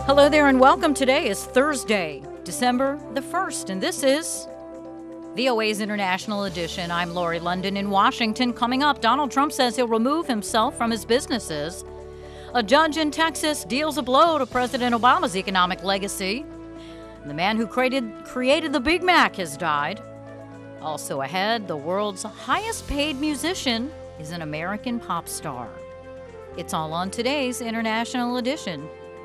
Hello there and welcome. Today is Thursday, December the 1st, and this is VOA's International Edition. I'm Lori London in Washington. Coming up, Donald Trump says he'll remove himself from his businesses. A judge in Texas deals a blow to President Obama's economic legacy. The man who created the Big Mac has died. Also ahead, the world's highest paid musician is an American pop star. It's all on today's International Edition.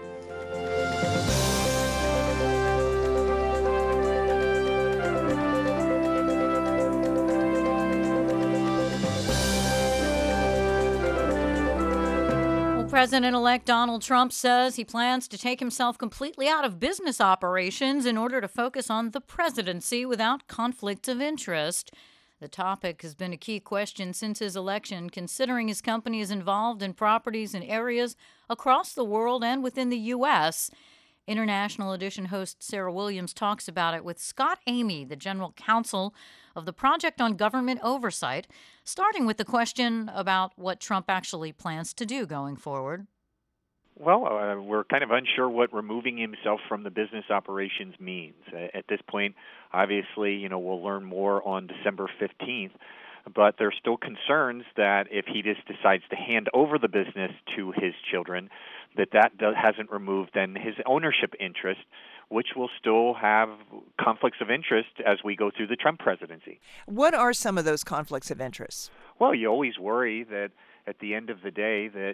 President-elect Donald Trump says he plans to take himself completely out of business operations in order to focus on the presidency without conflicts of interest. The topic has been a key question since his election, considering his company is involved in properties in areas across the world and within the U.S. International Edition host Sarah Williams talks about it with Scott Amy, the general counsel of the Project on Government Oversight, starting with the question about what Trump actually plans to do going forward. Well, we're kind of unsure what removing himself from the business operations means. At this point, obviously, we'll learn more on December 15th, but there's still concerns that if he just decides to hand over the business to his children, that hasn't removed then his ownership interest, which will still have conflicts of interest as we go through the Trump presidency. What are some of those conflicts of interest? Well, you always worry that at the end of the day that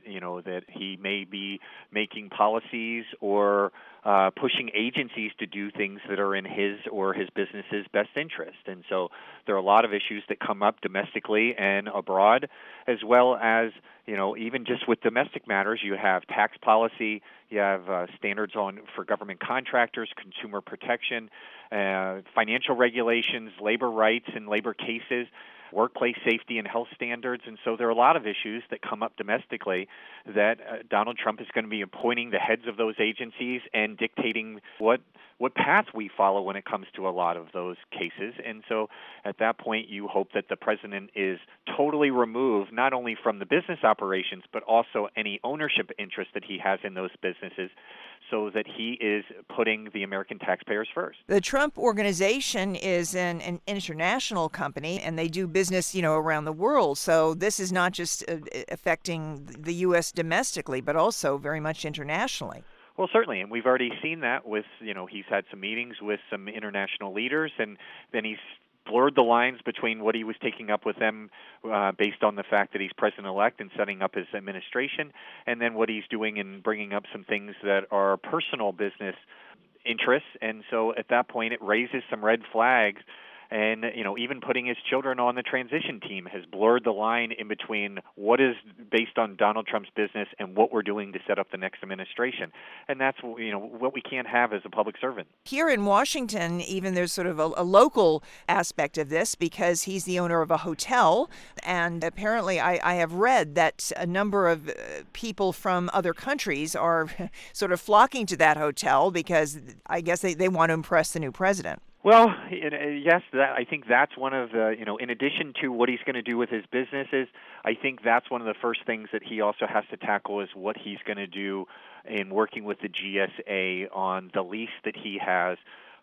he may be making policies or pushing agencies to do things that are in his or his business's best interest. And so there are a lot of issues that come up domestically and abroad, as well as even just with domestic matters. You have tax policy, you have standards for government contractors, consumer protection, financial regulations, labor rights and labor cases, workplace safety and health standards. And so there are a lot of issues that come up domestically that Donald Trump is going to be appointing the heads of those agencies and dictating what path we follow when it comes to a lot of those cases. And so at that point, you hope that the president is totally removed, not only from the business operations, but also any ownership interest that he has in those businesses, so that he is putting the American taxpayers first. The Trump Organization is an international company, and they do business, around the world. So this is not just affecting the U.S. domestically, but also very much internationally. Well, certainly, and we've already seen that with, he's had some meetings with some international leaders, and then he's blurred the lines between what he was taking up with them based on the fact that he's president-elect and setting up his administration, and then what he's doing and bringing up some things that are personal business interests. And so at that point, it raises some red flags. And, even putting his children on the transition team has blurred the line in between what is based on Donald Trump's business and what we're doing to set up the next administration. And that's, what we can't have as a public servant. Here in Washington, even there's sort of a local aspect of this because he's the owner of a hotel. And apparently I have read that a number of people from other countries are sort of flocking to that hotel because I guess they want to impress the new president. Well, yes, I think that's one of the, in addition to what he's going to do with his businesses, I think that's one of the first things that he also has to tackle is what he's going to do in working with the GSA on the lease that he has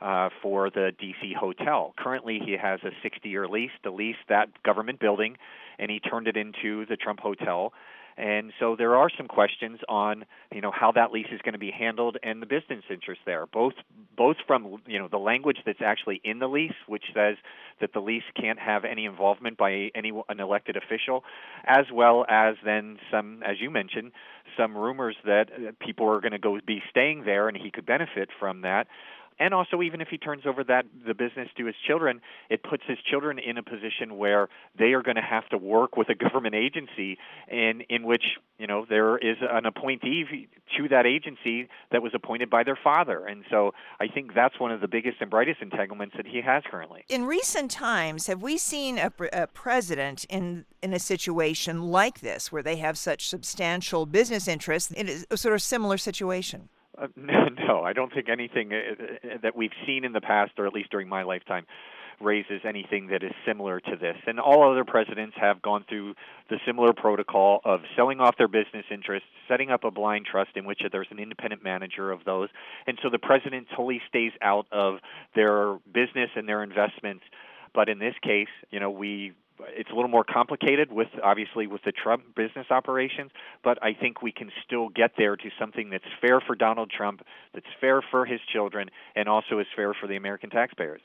for the D.C. hotel. Currently, he has a 60-year lease to lease that government building, and he turned it into the Trump Hotel. And so there are some questions on, how that lease is going to be handled and the business interest there, both from, the language that's actually in the lease, which says that the lease can't have any involvement by an elected official, as well as then some, as you mentioned, some rumors that people are going to be staying there and he could benefit from that. And also, even if he turns over the business to his children, it puts his children in a position where they are going to have to work with a government agency in which, there is an appointee to that agency that was appointed by their father. And so I think that's one of the biggest and brightest entanglements that he has currently. In recent times, have we seen a president in a situation like this where they have such substantial business interests in a sort of similar situation? No, I don't think anything that we've seen in the past, or at least during my lifetime, raises anything that is similar to this. And all other presidents have gone through the similar protocol of selling off their business interests, setting up a blind trust in which there's an independent manager of those. And so the president totally stays out of their business and their investments. But in this case, it's a little more complicated with the Trump business operations, but I think we can still get there to something that's fair for Donald Trump, that's fair for his children, and also is fair for the American taxpayers.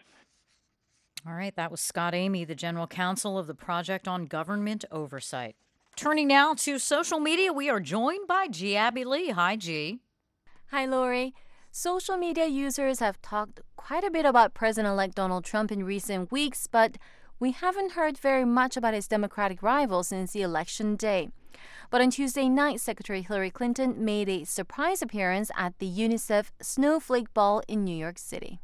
All right, that was Scott Amy, the General Counsel of the Project on Government Oversight. Turning now to social media, we are joined by G. Abby Lee. Hi, G. Hi, Lori. Social media users have talked quite a bit about President-elect Donald Trump in recent weeks, but we haven't heard very much about his Democratic rival since the election day. But on Tuesday night, Secretary Hillary Clinton made a surprise appearance at the UNICEF Snowflake Ball in New York City.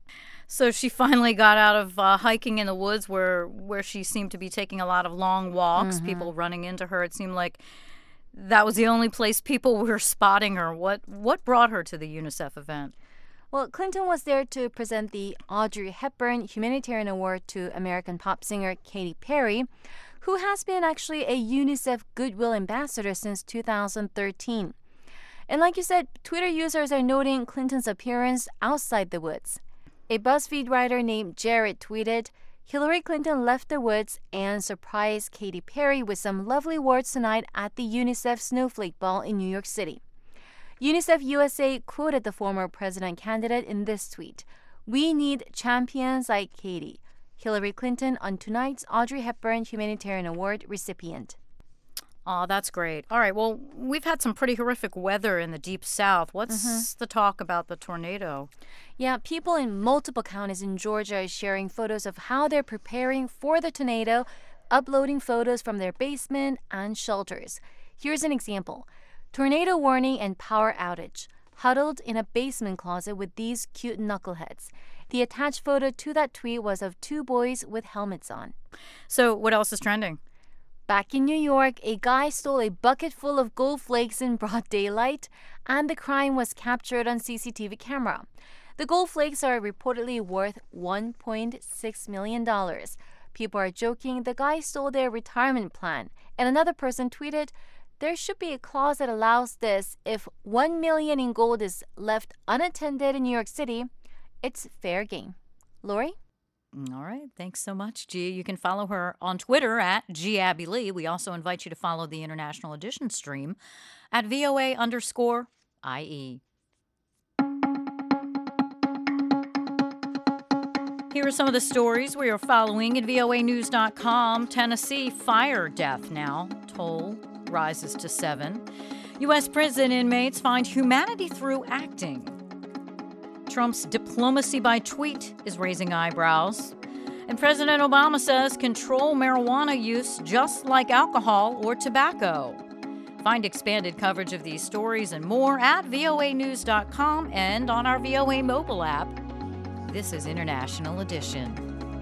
So she finally got out of hiking in the woods where she seemed to be taking a lot of long walks, people running into her. It seemed like that was the only place people were spotting her. What brought her to the UNICEF event? Well, Clinton was there to present the Audrey Hepburn Humanitarian Award to American pop singer Katy Perry, who has been actually a UNICEF Goodwill Ambassador since 2013. And like you said, Twitter users are noting Clinton's appearance outside the woods. A BuzzFeed writer named Jared tweeted, "Hillary Clinton left the woods and surprised Katy Perry with some lovely words tonight at the UNICEF Snowflake Ball in New York City." UNICEF USA quoted the former president candidate in this tweet, "We need champions like Katy." Hillary Clinton on tonight's Audrey Hepburn Humanitarian Award recipient. Oh, that's great. All right, well, we've had some pretty horrific weather in the Deep South. What's the talk about the tornado? Yeah, people in multiple counties in Georgia are sharing photos of how they're preparing for the tornado, uploading photos from their basement and shelters. Here's an example. Tornado warning and power outage. Huddled in a basement closet with these cute knuckleheads. The attached photo to that tweet was of two boys with helmets on. So what else is trending? Back in New York, a guy stole a bucket full of gold flakes in broad daylight, and the crime was captured on CCTV camera. The gold flakes are reportedly worth $1.6 million. People are joking the guy stole their retirement plan, and another person tweeted, "There should be a clause that allows this. If $1 million in gold is left unattended in New York City, it's fair game." Lori? All right. Thanks so much, G. You can follow her on Twitter at GAbbyLee. We also invite you to follow the International Edition stream at VOA_IE. Here are some of the stories we are following at voanews.com. Tennessee fire death now. Toll rises to 7. U.S. prison inmates find humanity through acting. Trump's diplomacy by tweet is raising eyebrows. And President Obama says control marijuana use just like alcohol or tobacco. Find expanded coverage of these stories and more at voanews.com and on our VOA mobile app. This is International Edition.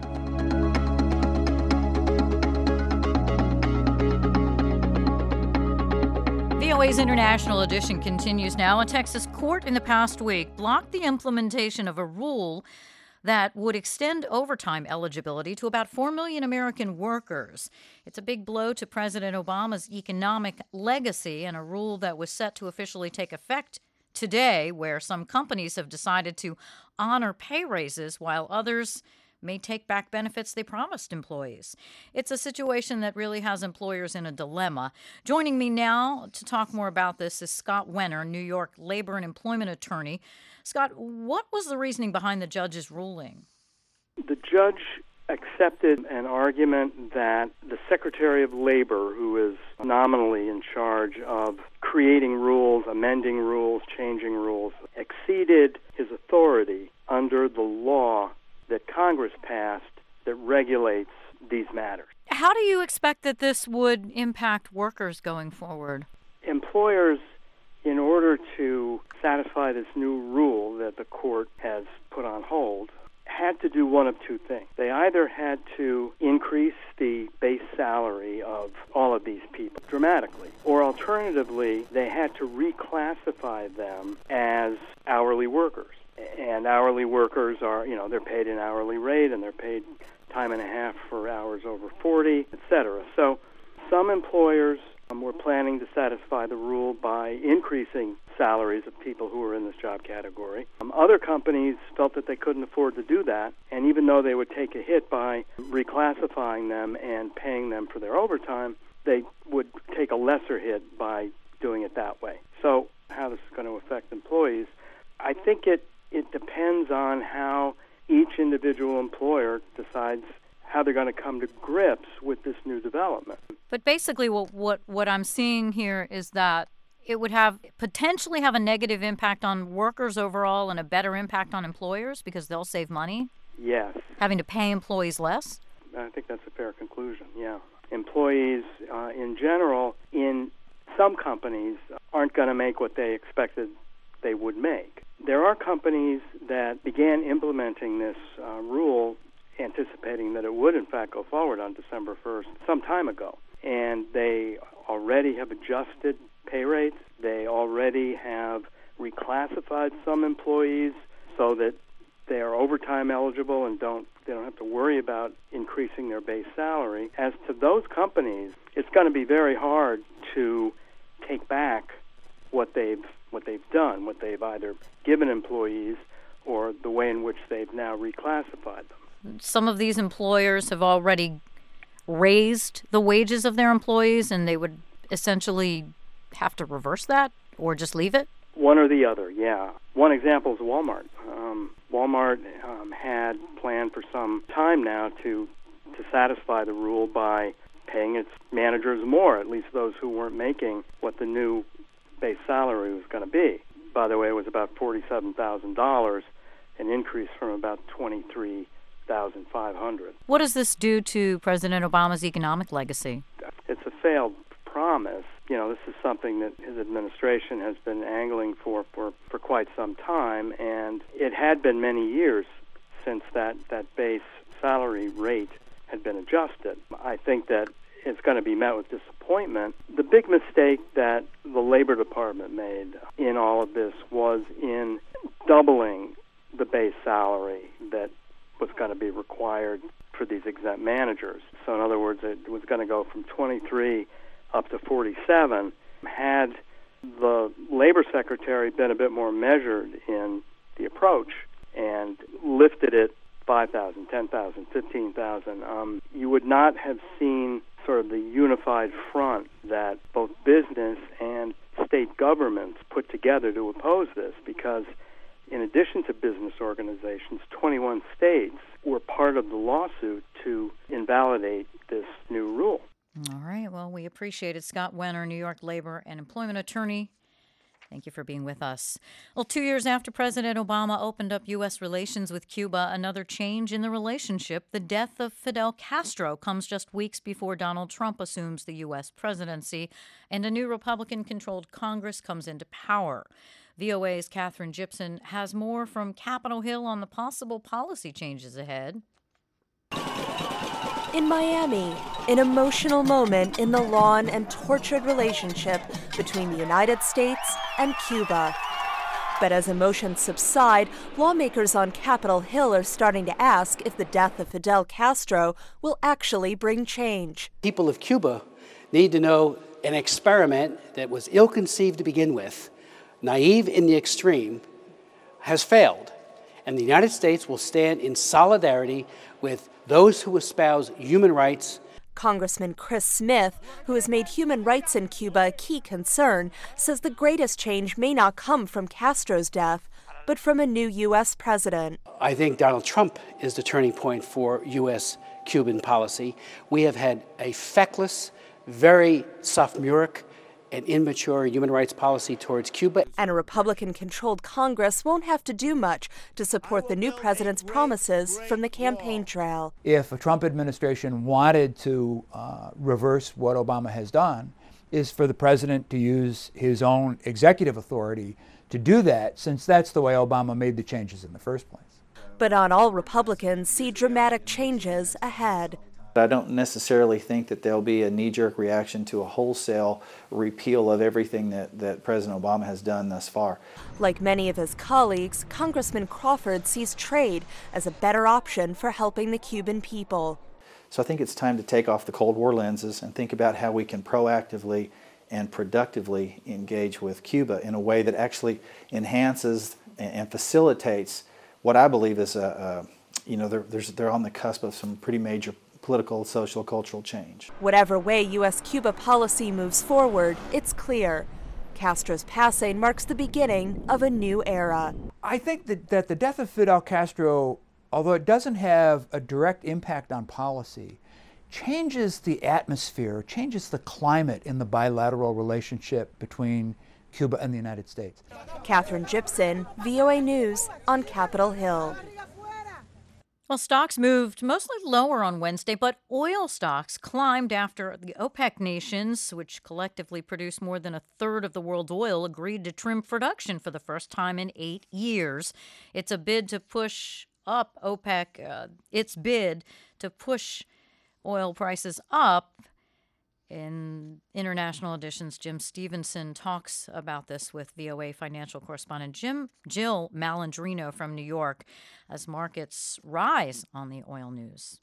VOA's International Edition continues now. A Texas court in the past week blocked the implementation of a rule that would extend overtime eligibility to about 4 million American workers. It's a big blow to President Obama's economic legacy and a rule that was set to officially take effect today, where some companies have decided to honor pay raises while others may take back benefits they promised employees. It's a situation that really has employers in a dilemma. Joining me now to talk more about this is Scott Wenner, New York labor and employment attorney. Scott, what was the reasoning behind the judge's ruling? The judge accepted an argument that the Secretary of Labor, who is nominally in charge of creating rules, amending rules, changing rules, exceeded his authority under the law that Congress passed that regulates these matters. How do you expect that this would impact workers going forward? Employers, in order to satisfy this new rule that the court has put on hold, had to do one of two things. They either had to increase the base salary of all of these people dramatically, or alternatively, they had to reclassify them as hourly workers. And hourly workers are, they're paid an hourly rate, and they're paid time and a half for hours over 40, etc. So some employers were planning to satisfy the rule by increasing salaries of people who were in this job category. Other companies felt that they couldn't afford to do that, and even though they would take a hit by reclassifying them and paying them for their overtime, they would take a lesser hit by doing it that way. So how this is going to affect employees, I think it depends on how each individual employer decides how they're going to come to grips with this new development. But basically what I'm seeing here is that it would potentially have a negative impact on workers overall and a better impact on employers because they'll save money? Yes. Having to pay employees less? I think that's a fair conclusion, yeah. Employees in general in some companies aren't going to make what they expected they would make. There are companies that began implementing this rule anticipating that it would in fact go forward on December 1st some time ago. And they already have adjusted pay rates. They already have reclassified some employees so that they are overtime eligible and they don't have to worry about increasing their base salary. As to those companies, it's going to be very hard to take back what they've done, what they've either given employees or the way in which they've now reclassified them. Some of these employers have already raised the wages of their employees, and they would essentially have to reverse that or just leave it? One or the other, yeah. One example is Walmart. Walmart had planned for some time now to satisfy the rule by paying its managers more, at least those who weren't making what the new base salary was going to be. By the way, it was about $47,000, an increase from about $23,500. What does this do to President Obama's economic legacy? It's a failed promise. This is something that his administration has been angling for quite some time, and it had been many years since that base salary rate had been adjusted. I think that it's going to be met with disappointment. The big mistake that the Labor Department made in all of this was in doubling the base salary that was going to be required for these exempt managers. So in other words, it was going to go from 23 up to 47. Had the Labor Secretary been a bit more measured in the approach and lifted it 5,000, 10,000, 15,000, you would not have seen sort of the unified front that both business and state governments put together to oppose this, because in addition to business organizations, 21 states were part of the lawsuit to invalidate this new rule. All right. Well, we appreciate it. Scott Wenner, New York labor and employment attorney. Thank you for being with us. Well, 2 years after President Obama opened up U.S. relations with Cuba, another change in the relationship. The death of Fidel Castro comes just weeks before Donald Trump assumes the U.S. presidency, and a new Republican-controlled Congress comes into power. VOA's Catherine Gibson has more from Capitol Hill on the possible policy changes ahead. In Miami, an emotional moment in the long and tortured relationship between the United States and Cuba. But as emotions subside, lawmakers on Capitol Hill are starting to ask if the death of Fidel Castro will actually bring change. People of Cuba need to know an experiment that was ill-conceived to begin with, naive in the extreme, has failed. And the United States will stand in solidarity with those who espouse human rights. Congressman Chris Smith, who has made human rights in Cuba a key concern, says the greatest change may not come from Castro's death, but from a new U.S. president. I think Donald Trump is the turning point for U.S.-Cuban policy. We have had a feckless, very sophomoric and immature human rights policy towards Cuba. And a Republican-controlled Congress won't have to do much to support the new president's promises from the campaign trail. If a Trump administration wanted to reverse what Obama has done, is for the president to use his own executive authority to do that, since that's the way Obama made the changes in the first place. But not all Republicans see dramatic changes ahead. I don't necessarily think that there'll be a knee-jerk reaction to a wholesale repeal of everything that President Obama has done thus far. Like many of his colleagues, Congressman Crawford sees trade as a better option for helping the Cuban people. So I think it's time to take off the Cold War lenses and think about how we can proactively and productively engage with Cuba in a way that actually enhances and facilitates what I believe is they're on the cusp of some pretty major political, social, cultural change. Whatever way U.S.-Cuba policy moves forward, it's clear. Castro's passing marks the beginning of a new era. I think that the death of Fidel Castro, although it doesn't have a direct impact on policy, changes the atmosphere, changes the climate in the bilateral relationship between Cuba and the United States. Catherine Gibson, VOA News on Capitol Hill. Well, stocks moved mostly lower on Wednesday, but oil stocks climbed after the OPEC nations, which collectively produce more than a third of the world's oil, agreed to trim production for the first time in 8 years. It's a bid to push up OPEC, its bid to push oil prices up. In International Edition's Jim Stevenson talks about this with VOA financial correspondent Jill Malandrino from New York as markets rise on the oil news.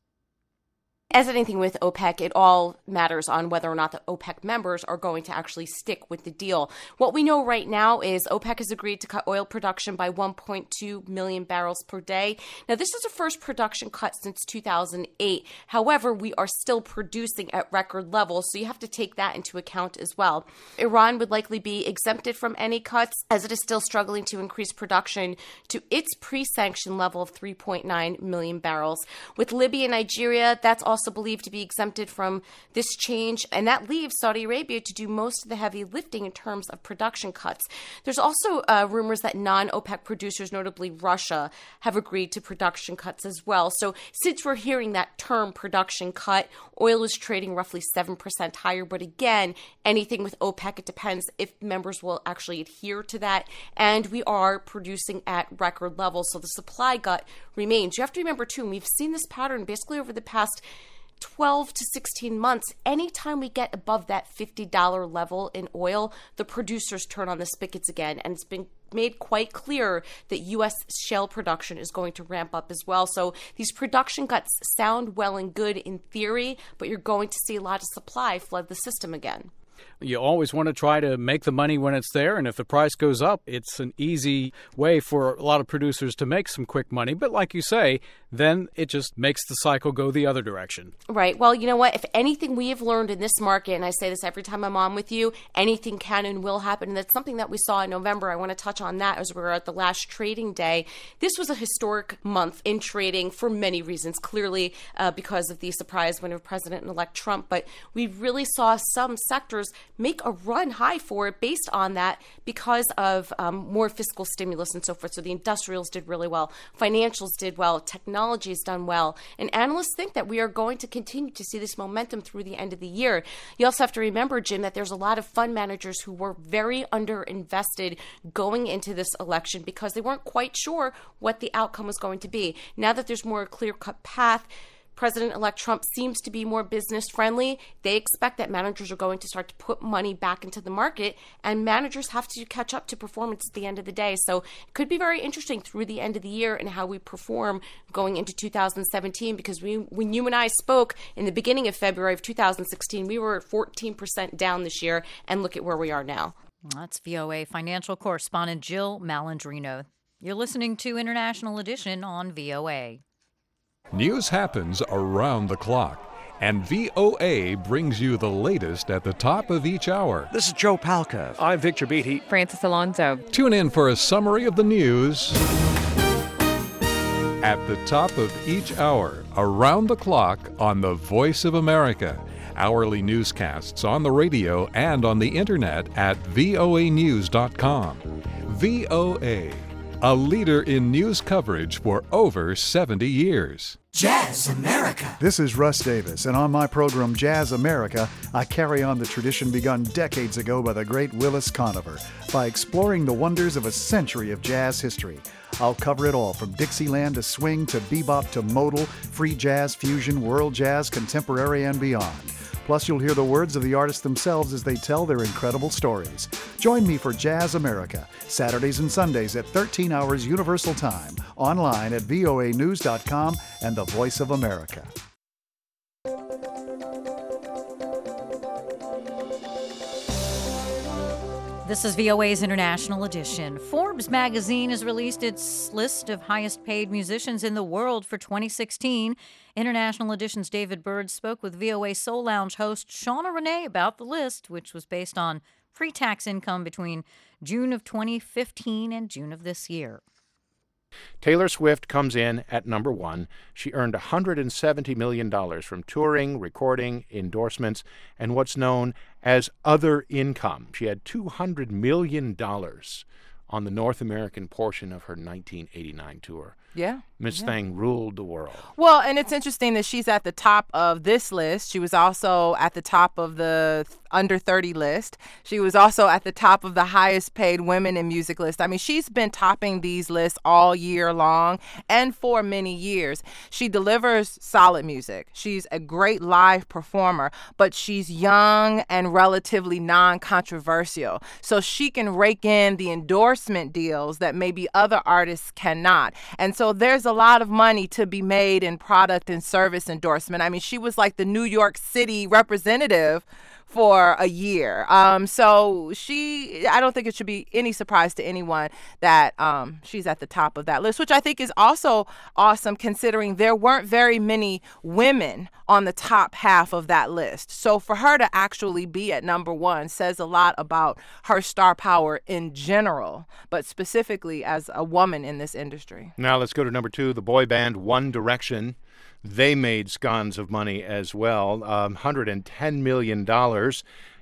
As anything with OPEC, it all matters on whether or not the OPEC members are going to actually stick with the deal. What we know right now is OPEC has agreed to cut oil production by 1.2 million barrels per day. Now, this is the first production cut since 2008. However, we are still producing at record levels, so you have to take that into account as well. Iran would likely be exempted from any cuts, as it is still struggling to increase production to its pre-sanction level of 3.9 million barrels. With Libya and Nigeria, that's also believed to be exempted from this change, and that leaves Saudi Arabia to do most of the heavy lifting in terms of production cuts. There's also rumors that non-OPEC producers, notably Russia, have agreed to production cuts as well. So since we're hearing that term production cut, oil is trading roughly 7% higher. But again, anything with OPEC, it depends if members will actually adhere to that. And we are producing at record levels, so the supply gut remains. You have to remember, too, and we've seen this pattern basically over the past 12 to 16 months. Anytime we get above that $50 level in oil, the producers turn on the spigots again. And it's been made quite clear that U.S. shale production is going to ramp up as well. So these production cuts sound well and good in theory, but you're going to see a lot of supply flood the system again. You always want to try to make the money when it's there, and if the price goes up, it's an easy way for a lot of producers to make some quick money. But like you say, then it just makes the cycle go the other direction. Right. Well, you know what? If anything we have learned in this market, and I say this every time I'm on with you, anything can and will happen. And that's something that we saw in November. I want to touch on that as we were at the last trading day. This was a historic month in trading for many reasons, clearly because of the surprise win of President-elect Trump. But we really saw some sectors make a run high for it based on that because of more fiscal stimulus and so forth. So the industrials did really well. Financials did well. Technology has done well. And analysts think that we are going to continue to see this momentum through the end of the year. You also have to remember, Jim, that there's a lot of fund managers who were very underinvested going into this election because they weren't quite sure what the outcome was going to be. Now that there's more clear-cut path, President-elect Trump seems to be more business-friendly. They expect that managers are going to start to put money back into the market, and managers have to catch up to performance at the end of the day. So it could be very interesting through the end of the year and how we perform going into 2017, because when you and I spoke in the beginning of February of 2016, we were 14% down this year, and look at where we are now. That's VOA financial correspondent Jill Malandrino. You're listening to International Edition on VOA. News happens around the clock, and VOA brings you the latest at the top of each hour. This is Joe Palca. I'm Victor Beatty. Francis Alonso. Tune in for a summary of the news at the top of each hour, around the clock on the Voice of America. Hourly newscasts on the radio and on the internet at voanews.com. VOA, a leader in news coverage for over 70 years. Jazz America. This is Russ Davis, and on my program Jazz America, I carry on the tradition begun decades ago by the great Willis Conover by exploring the wonders of a century of jazz history. I'll cover it all from Dixieland to swing to bebop to modal, free jazz, fusion, world jazz, contemporary, and beyond. Plus, you'll hear the words of the artists themselves as they tell their incredible stories. Join me for Jazz America, Saturdays and Sundays at 13 hours Universal Time, online at voanews.com and the Voice of America. This is VOA's International Edition. Forbes magazine has released its list of highest paid musicians in the world for 2016. International Edition's David Bird spoke with VOA Soul Lounge host Shauna Renee about the list, which was based on pre-tax income between June of 2015 and June of this year. Taylor Swift comes in at number 1. She earned $170 million from touring, recording, endorsements, and what's known as other income. She had $200 million on the North American portion of her 1989 tour. Yeah. Miss Thing ruled the world. Well, and it's interesting that she's at the top of this list. She was also at the top of the under 30 list. She was also at the top of the highest paid women in music list. I mean, she's been topping these lists all year long and for many years. She delivers solid music. She's a great live performer, but she's young and relatively non-controversial. So she can rake in the endorsement deals that maybe other artists cannot. And so there's a lot of money to be made in product and service endorsement. I mean, she was like the New York City representative for a year. So I don't think it should be any surprise to anyone that she's at the top of that list, which I think is also awesome considering there weren't very many women on the top half of that list. So for her to actually be at number 1 says a lot about her star power in general, but specifically as a woman in this industry. Now let's go to number 2, the boy band One Direction. They made scones of money as well, $110 million, grossing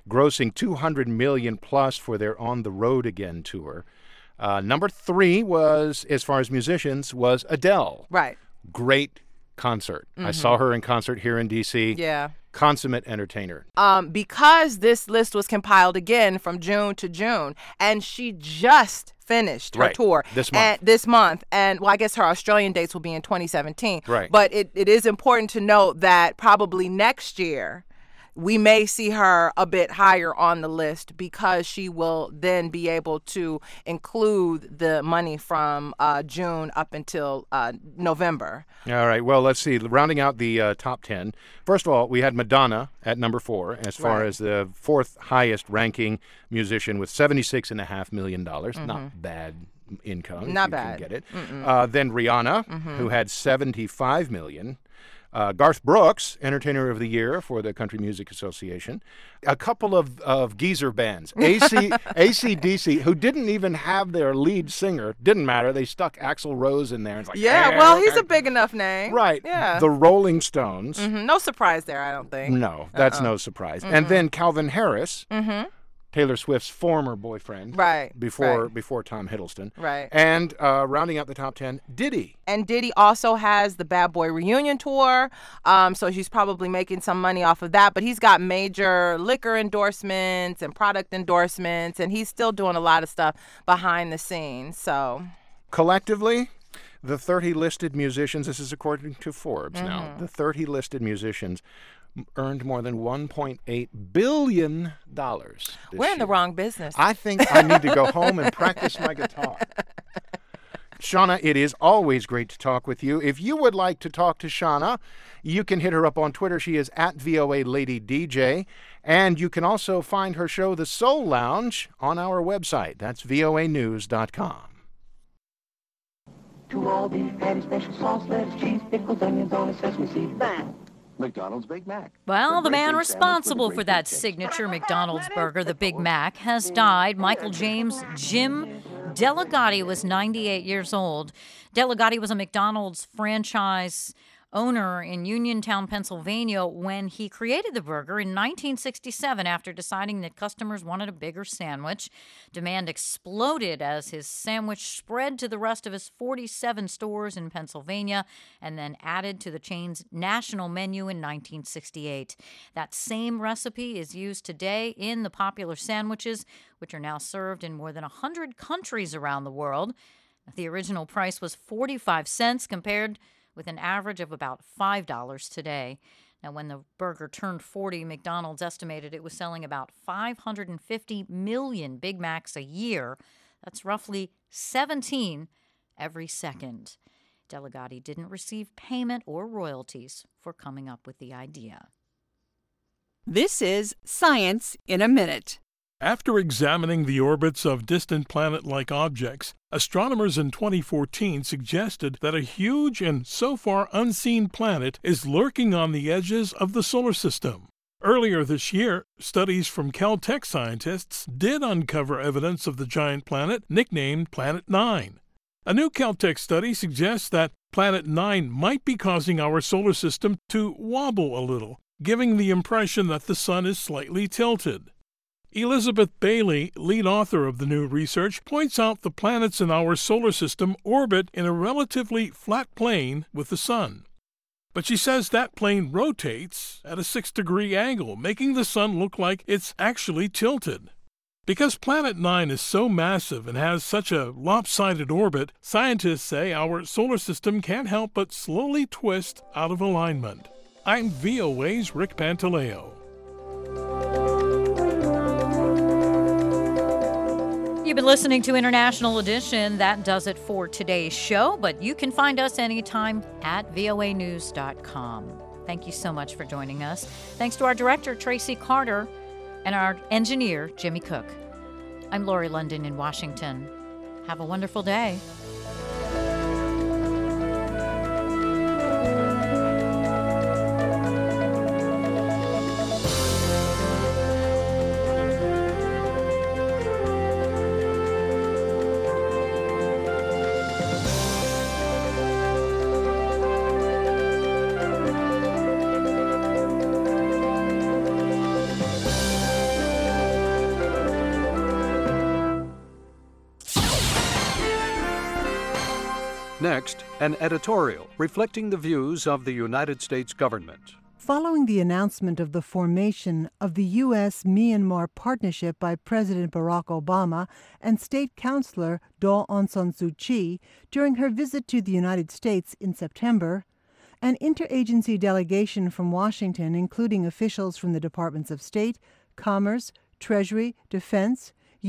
$200 million plus for their On the Road Again tour. Number 3 was, as far as musicians, was Adele. Right. Great concert. I saw her in concert here in D.C. Yeah. Consummate entertainer. Because this list was compiled again from June to June, and she just finished her tour this month. And well, I guess her Australian dates will be in 2017. Right. But it is important to note that probably next year we may see her a bit higher on the list because she will then be able to include the money from June up until November. All right. Well, let's see. Rounding out the top 10. First of all, we had Madonna at number 4 as far as the 4th highest ranking musician with $76.5 million. Not bad income. Not if bad. You can get it. Then Rihanna, who had $75 million. Garth Brooks, Entertainer of the Year for the Country Music Association. A couple of geezer bands, AC/DC, who didn't even have their lead singer. Didn't matter. They stuck Axl Rose in there. It's like, well, he's a big enough name. Right. Yeah. The Rolling Stones. No surprise there, I don't think. No, that's no surprise. And then Calvin Harris. Taylor Swift's former boyfriend. Right. Before Tom Hiddleston. Right. And rounding out the top 10, Diddy. And Diddy also has the Bad Boy Reunion tour, so he's probably making some money off of that. But he's got major liquor endorsements and product endorsements, and he's still doing a lot of stuff behind the scenes. So collectively, the 30 listed musicians, this is according to Forbes now, the 30 listed musicians earned more than $1.8 billion We're in the wrong business. I think I need to go home and practice my guitar. Shauna, it is always great to talk with you. If you would like to talk to Shauna, you can hit her up on Twitter. She is at VOA Lady DJ. And you can also find her show, The Soul Lounge, on our website. That's voanews.com. To all beef patty, special sauce, lettuce, cheese, pickles, onions on a sesame seed. Bang! McDonald's Big Mac. Well, the man responsible for that signature McDonald's burger, the Big Mac, has died. Michael James Jim Delagatti was 98 years old. Delagatti was a McDonald's franchise owner in Uniontown, Pennsylvania, when he created the burger in 1967 after deciding that customers wanted a bigger sandwich. Demand exploded as his sandwich spread to the rest of his 47 stores in Pennsylvania and then added to the chain's national menu in 1968. That same recipe is used today in the popular sandwiches, which are now served in more than 100 countries around the world. The original price was 45 cents compared with an average of about $5 today. Now, when the burger turned 40, McDonald's estimated it was selling about 550 million Big Macs a year. That's roughly 17 every second. Delegati didn't receive payment or royalties for coming up with the idea. This is Science in a Minute. After examining the orbits of distant planet-like objects, astronomers in 2014 suggested that a huge and so far unseen planet is lurking on the edges of the solar system. Earlier this year, studies from Caltech scientists did uncover evidence of the giant planet nicknamed Planet 9. A new Caltech study suggests that Planet 9 might be causing our solar system to wobble a little, giving the impression that the sun is slightly tilted. Elizabeth Bailey, lead author of the new research, points out the planets in our solar system orbit in a relatively flat plane with the sun. But she says that plane rotates at a 6-degree angle, making the sun look like it's actually tilted. Because Planet 9 is so massive and has such a lopsided orbit, scientists say our solar system can't help but slowly twist out of alignment. I'm VOA's Rick Pantaleo. You've been listening to International Edition. That does it for today's show, but you can find us anytime at voanews.com. Thank you so much for joining us. Thanks to our director, Tracy Carter, and our engineer, Jimmy Cook. I'm Lori London in Washington. Have a wonderful day. Next, an editorial reflecting the views of the United States government. Following the announcement of the formation of the U.S.-Myanmar partnership by President Barack Obama and State Councilor Daw Aung San Suu Kyi during her visit to the United States in September, an interagency delegation from Washington, including officials from the Departments of State, Commerce, Treasury, Defense,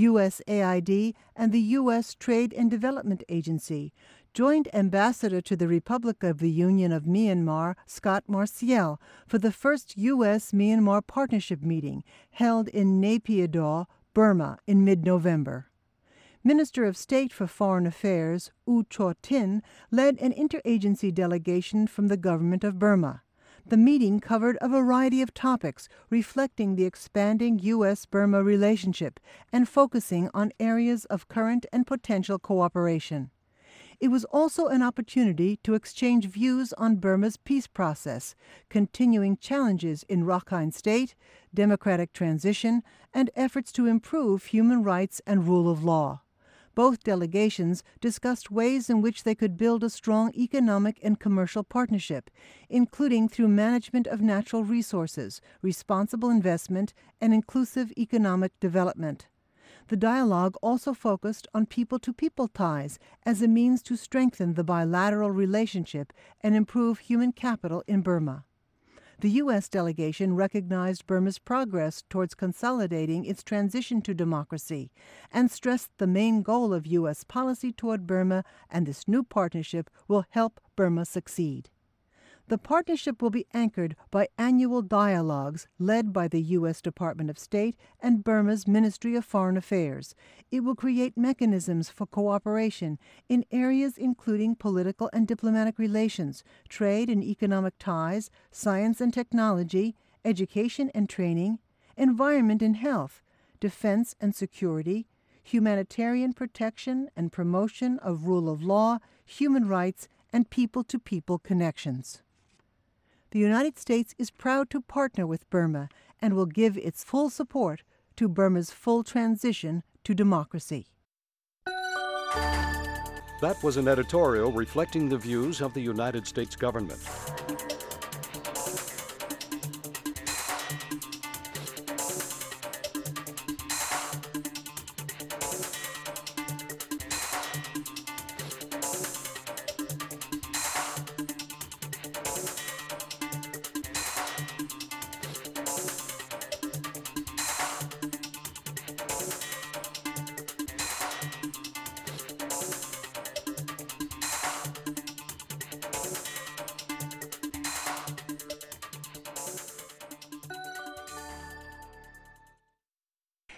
USAID, and the U.S. Trade and Development Agency, joined Ambassador to the Republic of the Union of Myanmar, Scott Marciel, for the first U.S.-Myanmar partnership meeting held in Naypyidaw, Burma, in mid-November. Minister of State for Foreign Affairs, U Cho Tin, led an interagency delegation from the government of Burma. The meeting covered a variety of topics reflecting the expanding U.S.-Burma relationship and focusing on areas of current and potential cooperation. It was also an opportunity to exchange views on Burma's peace process, continuing challenges in Rakhine State, democratic transition, and efforts to improve human rights and rule of law. Both delegations discussed ways in which they could build a strong economic and commercial partnership, including through management of natural resources, responsible investment, and inclusive economic development. The dialogue also focused on people-to-people ties as a means to strengthen the bilateral relationship and improve human capital in Burma. The U.S. delegation recognized Burma's progress towards consolidating its transition to democracy and stressed the main goal of U.S. policy toward Burma, and this new partnership will help Burma succeed. The partnership will be anchored by annual dialogues led by the U.S. Department of State and Burma's Ministry of Foreign Affairs. It will create mechanisms for cooperation in areas including political and diplomatic relations, trade and economic ties, science and technology, education and training, environment and health, defense and security, humanitarian protection and promotion of rule of law, human rights, and people-to-people connections. The United States is proud to partner with Burma and will give its full support to Burma's full transition to democracy. That was an editorial reflecting the views of the United States government.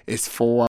is for